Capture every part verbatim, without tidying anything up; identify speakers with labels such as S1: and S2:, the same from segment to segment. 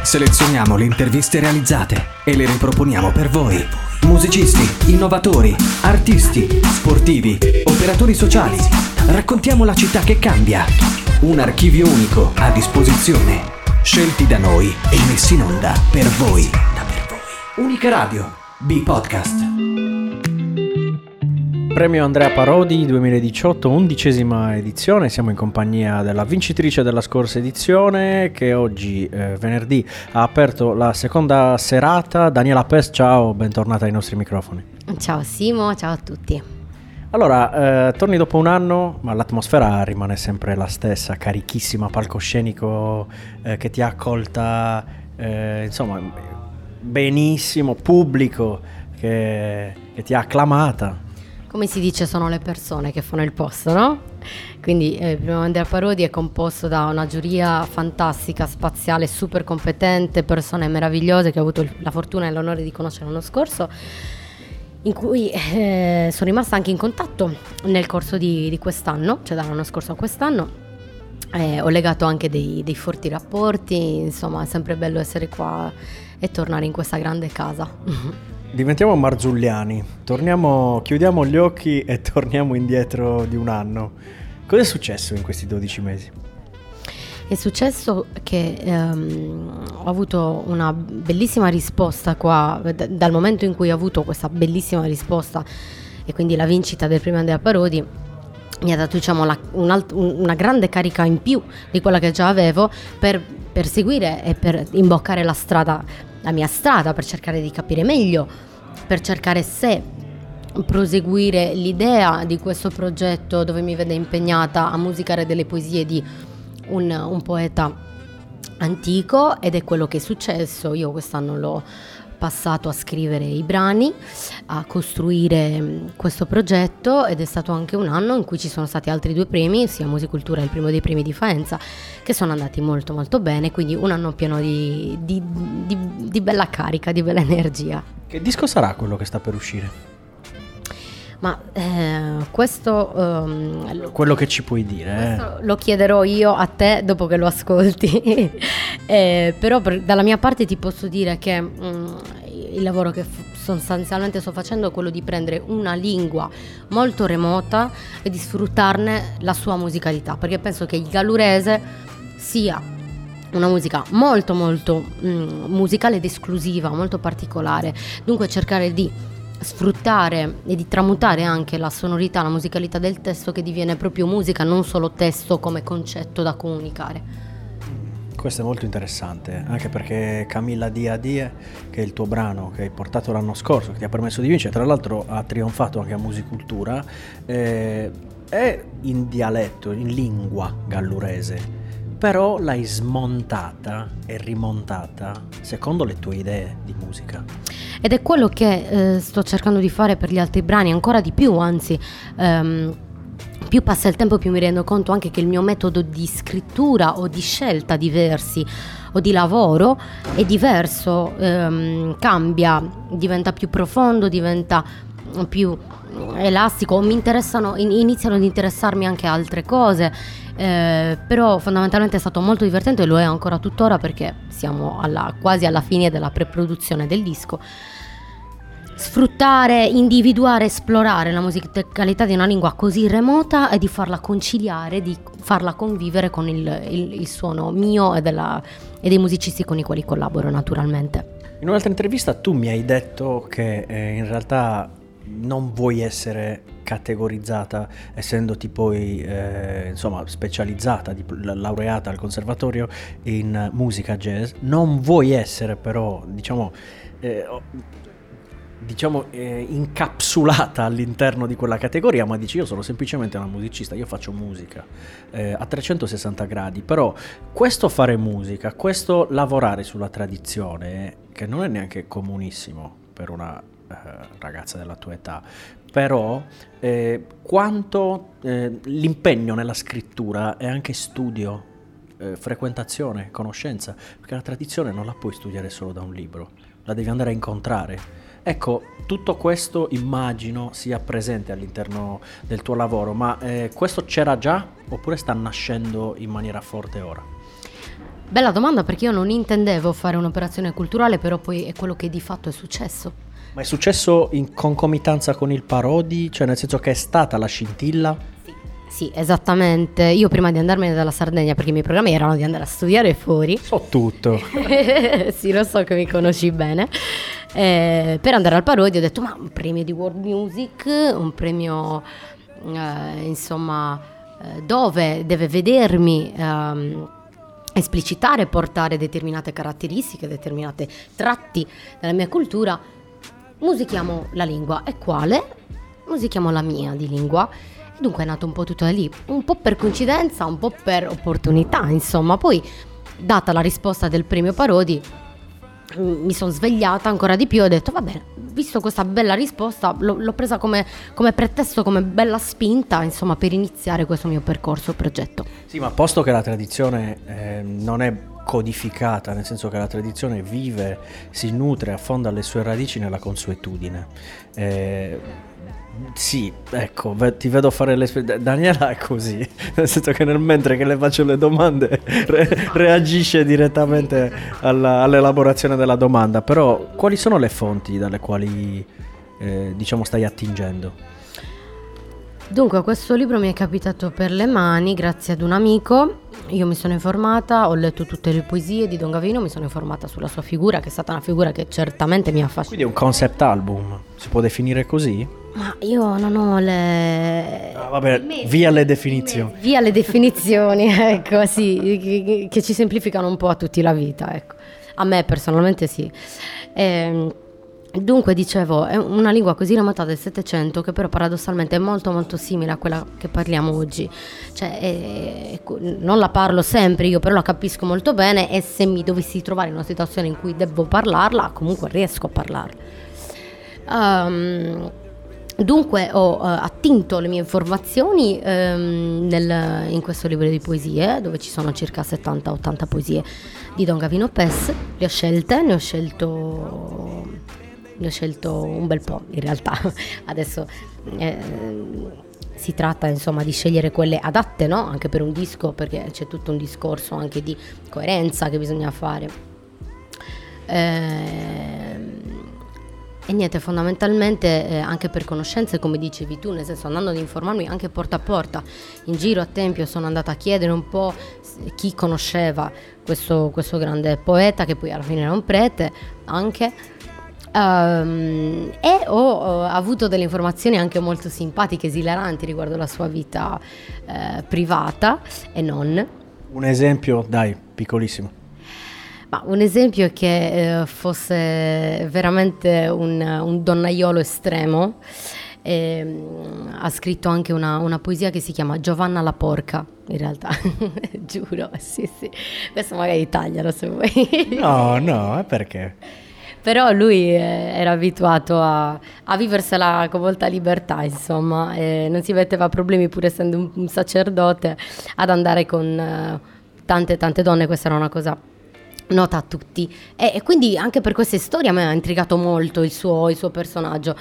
S1: Selezioniamo le interviste realizzate e le riproponiamo per voi. Musicisti, innovatori, artisti, sportivi, operatori sociali. Raccontiamo la città che cambia. Un archivio unico a disposizione. Scelti da noi e messi in onda per voi. Unica Radio, B-Podcast.
S2: Premio Andrea Parodi duemiladiciotto, undicesima edizione. Siamo in compagnia della vincitrice della scorsa edizione, che oggi, eh, venerdì, ha aperto la seconda serata. Daniela Pes, ciao, bentornata ai nostri microfoni.
S3: Ciao Simo, ciao a tutti.
S2: Allora, eh, torni dopo un anno, ma l'atmosfera rimane sempre la stessa, carichissima, palcoscenico eh, che ti ha accolta, eh, insomma, benissimo, pubblico che, che ti ha acclamata.
S3: Come si dice, sono le persone che fanno il posto, no? Quindi eh, il Premio Andrea Parodi è composto da una giuria fantastica, spaziale, super competente, persone meravigliose che ho avuto la fortuna e l'onore di conoscere l'anno scorso, in cui eh, sono rimasta anche in contatto nel corso di, di quest'anno, cioè dall'anno scorso a quest'anno. Eh, ho legato anche dei, dei forti rapporti, insomma è sempre bello essere qua e tornare in questa grande casa.
S2: Diventiamo marzulliani, torniamo, chiudiamo gli occhi e torniamo indietro di un anno. Cosa è successo in questi dodici mesi?
S3: È successo che ehm, ho avuto una bellissima risposta qua, d- dal momento in cui ho avuto questa bellissima risposta e quindi la vincita del Premio Andrea Parodi mi ha dato, diciamo, la, un alt- una grande carica in più di quella che già avevo per, per seguire e per imboccare la strada, la mia strada, per cercare di capire meglio, per cercare se proseguire l'idea di questo progetto dove mi vede impegnata a musicare delle poesie di un, un poeta antico, ed è quello che è successo. Io quest'anno l'ho passato a scrivere i brani, a costruire questo progetto, ed è stato anche un anno in cui ci sono stati altri due premi, sia Musicultura e il primo dei premi di Faenza, che sono andati molto molto bene, quindi un anno pieno di, di, di, di bella carica, di bella energia.
S2: Che disco sarà quello che sta per uscire?
S3: Ma eh, questo um,
S2: quello che ci puoi dire eh.
S3: Lo chiederò io a te dopo che lo ascolti. eh, però per, dalla mia parte ti posso dire che um, il lavoro che f- sostanzialmente sto facendo è quello di prendere una lingua molto remota e di sfruttarne la sua musicalità, perché penso che il gallurese sia una musica molto molto mm, musicale ed esclusiva, molto particolare, dunque cercare di sfruttare e di tramutare anche la sonorità, la musicalità del testo, che diviene proprio musica, non solo testo come concetto da comunicare.
S2: Questo è molto interessante, anche perché Camilla Dia Die, che è il tuo brano che hai portato l'anno scorso, che ti ha permesso di vincere, tra l'altro ha trionfato anche a Musicultura, eh, è in dialetto, in lingua gallurese, però l'hai smontata e rimontata secondo le tue idee di musica.
S3: Ed è quello che eh, sto cercando di fare per gli altri brani, ancora di più, anzi ehm, più passa il tempo più mi rendo conto anche che il mio metodo di scrittura o di scelta di versi o di lavoro è diverso, ehm, cambia, diventa più profondo, diventa più elastico, mi interessano, iniziano ad interessarmi anche altre cose. Eh, però fondamentalmente è stato molto divertente e lo è ancora tuttora, perché siamo alla, quasi alla fine della preproduzione del disco. Sfruttare, individuare, esplorare la musicalità di una lingua così remota e di farla conciliare, di farla convivere con il, il, il suono mio e, della, e dei musicisti con i quali collaboro naturalmente.
S2: In un'altra intervista tu mi hai detto che eh, in realtà non vuoi essere categorizzata, essendoti poi eh, insomma specializzata, di, laureata al conservatorio in musica jazz, non vuoi essere però diciamo eh, diciamo eh, incapsulata all'interno di quella categoria, ma dici io sono semplicemente una musicista, io faccio musica eh, a trecentosessanta gradi, però questo fare musica, questo lavorare sulla tradizione, che non è neanche comunissimo per una eh, ragazza della tua età, però eh, quanto eh, l'impegno nella scrittura è anche studio, eh, frequentazione, conoscenza, perché la tradizione non la puoi studiare solo da un libro, la devi andare a incontrare. Ecco, tutto questo immagino sia presente all'interno del tuo lavoro, ma eh, questo c'era già oppure sta nascendo in maniera forte ora?
S3: Bella domanda, perché io non intendevo fare un'operazione culturale, però poi è quello che di fatto è successo.
S2: Ma è successo in concomitanza con il Parodi? Cioè nel senso che è stata la scintilla?
S3: Sì, sì, esattamente. Io prima di andarmene dalla Sardegna, perché i miei programmi erano di andare a studiare fuori.
S2: So tutto.
S3: Sì, lo so che mi conosci bene. Eh, per andare al Parodi ho detto, ma un premio di World Music, un premio eh, insomma eh, dove deve vedermi ehm, esplicitare, portare determinate caratteristiche, determinati tratti della mia cultura. Musichiamo la lingua. E quale? Musichiamo la mia di lingua. E dunque è nato un po' tutto da lì, un po' per coincidenza, un po' per opportunità, insomma. Poi, data la risposta del premio Parodi, mi sono svegliata ancora di più e ho detto, va bene, visto questa bella risposta, l'ho, l'ho presa come, come pretesto, come bella spinta, insomma, per iniziare questo mio percorso, progetto.
S2: Sì, ma posto che la tradizione eh, non è codificata, nel senso che la tradizione vive, si nutre, affonda le sue radici nella consuetudine. Eh, sì, ecco, ve- ti vedo fare le... Daniela è così, nel senso che nel mentre che le faccio le domande re- reagisce direttamente alla- all'elaborazione della domanda. Però quali sono le fonti dalle quali eh, diciamo stai attingendo?
S3: Dunque, questo libro mi è capitato per le mani grazie ad un amico. Io mi sono informata, ho letto tutte le poesie di Don Gavino, mi sono informata sulla sua figura, che è stata una figura che certamente mi ha affascinato.
S2: Quindi è un concept album, si può definire così?
S3: Ma io non ho le...
S2: Ah, vabbè, via le definizioni.
S3: Via le definizioni, ecco, sì, che, che ci semplificano un po' a tutti la vita, ecco. A me personalmente sì. Ehm... Dunque, dicevo, è una lingua così remota del Settecento che però paradossalmente è molto molto simile a quella che parliamo oggi. Cioè, è, non la parlo sempre io, però la capisco molto bene, e se mi dovessi trovare in una situazione in cui devo parlarla, comunque riesco a parlarla. Um, dunque ho uh, attinto le mie informazioni um, nel, in questo libro di poesie, dove ci sono circa settanta ottanta poesie di Don Gavino Pes. Le ho scelte, ne ho scelto... Ne ho scelto un bel po' in realtà. Adesso eh, si tratta insomma di scegliere quelle adatte, no? Anche per un disco, perché c'è tutto un discorso anche di coerenza che bisogna fare. Eh, e niente, fondamentalmente eh, anche per conoscenze, come dicevi tu, nel senso andando ad informarmi anche porta a porta, in giro a Tempio sono andata a chiedere un po' chi conosceva questo, questo grande poeta, che poi alla fine era un prete anche. Um, e ho, ho avuto delle informazioni anche molto simpatiche, esilaranti riguardo la sua vita eh, privata e non.
S2: Un esempio, dai, piccolissimo.
S3: Ma un esempio è che eh, fosse veramente un, un donnaiolo estremo. E, um, ha scritto anche una, una poesia che si chiama Giovanna la porca, in realtà. Giuro, sì sì, questo magari taglialo se vuoi.
S2: No, no, perché?
S3: Però lui eh, era abituato a, a viversela con molta libertà, insomma, e non si metteva problemi, pur essendo un, un sacerdote, ad andare con eh, tante tante donne. Questa era una cosa nota a tutti, e, e quindi anche per queste storie a me ha intrigato molto il suo, il suo personaggio.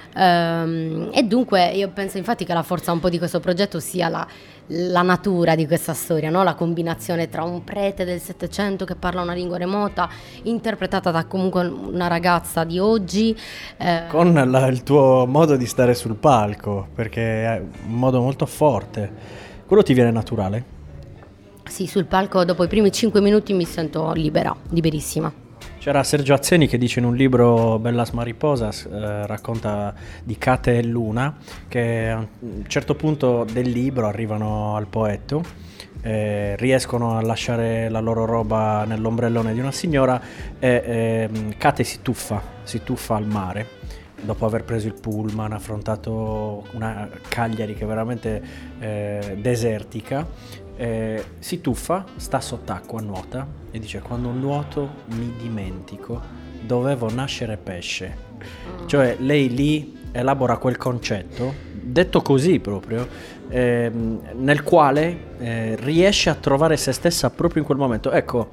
S3: Um, e dunque io penso infatti che la forza un po' di questo progetto sia la, la natura di questa storia, no? La combinazione tra un prete del Settecento che parla una lingua remota, interpretata da comunque una ragazza di oggi, eh.
S2: con la, il tuo modo di stare sul palco, perché è un modo molto forte. Quello ti viene naturale?
S3: Sì, sul palco dopo i primi cinque minuti mi sento libera, liberissima.
S2: C'era Sergio Azzeni che dice in un libro, Bellas Mariposas, eh, racconta di Cate e Luna, che a un certo punto del libro arrivano al poetto, eh, riescono a lasciare la loro roba nell'ombrellone di una signora e eh, Cate si tuffa, si tuffa al mare. Dopo aver preso il pullman, affrontato una Cagliari che è veramente eh, desertica, eh, si tuffa, sta sott'acqua, nuota e dice: quando nuoto mi dimentico, dovevo nascere pesce. Cioè lei lì elabora quel concetto, detto così proprio, eh, nel quale eh, riesce a trovare se stessa proprio in quel momento. Ecco,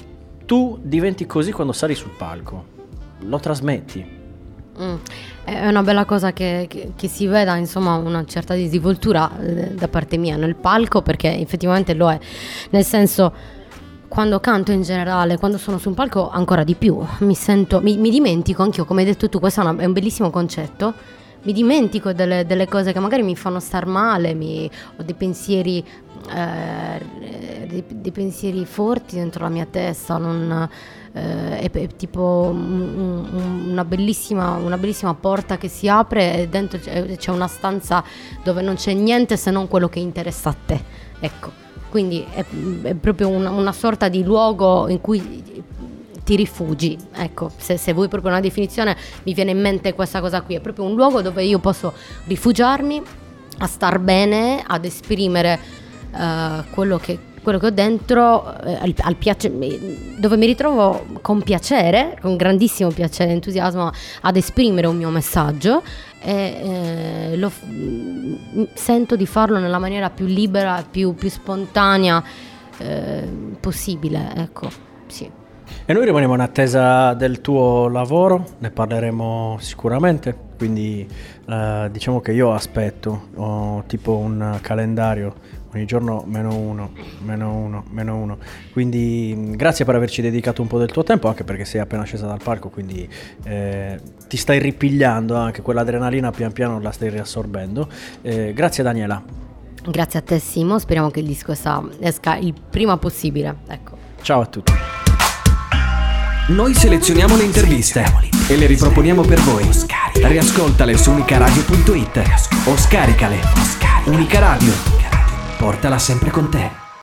S2: tu diventi così quando sali sul palco, lo trasmetti.
S3: Mm. È una bella cosa che, che, che si veda insomma una certa disinvoltura eh, da parte mia nel palco, perché effettivamente lo è, nel senso, quando canto in generale, quando sono su un palco ancora di più, mi sento, mi, mi dimentico anch'io, come hai detto tu, questo è, una, è un bellissimo concetto, mi dimentico delle, delle cose che magari mi fanno star male, mi, ho dei pensieri, eh, dei, dei pensieri forti dentro la mia testa, non, eh, è, è tipo un, un, una, bellissima, una bellissima porta che si apre e dentro c'è, c'è una stanza dove non c'è niente se non quello che interessa a te, ecco. Quindi è, è proprio una, una sorta di luogo in cui ti rifugi, ecco, se, se vuoi proprio una definizione mi viene in mente questa cosa qui, è proprio un luogo dove io posso rifugiarmi, a star bene, ad esprimere uh, quello che quello che ho dentro, eh, al, al piace, dove mi ritrovo con piacere, con grandissimo piacere e entusiasmo ad esprimere un mio messaggio e eh, lo, sento di farlo nella maniera più libera, più, più spontanea eh, possibile, ecco, sì.
S2: E noi rimaniamo in attesa del tuo lavoro, ne parleremo sicuramente, quindi eh, diciamo che io aspetto, ho tipo un calendario, ogni giorno meno uno, meno uno, meno uno, quindi grazie per averci dedicato un po' del tuo tempo, anche perché sei appena scesa dal palco, quindi eh, ti stai ripigliando anche quell'adrenalina, pian piano la stai riassorbendo. Eh, grazie Daniela.
S3: Grazie a te Simo, speriamo che il disco esca, esca il prima possibile, ecco.
S2: Ciao a tutti.
S1: Noi selezioniamo le interviste e le riproponiamo per voi. Riascoltale su unicaradio punto it o scaricale. Unica Radio, portala sempre con te.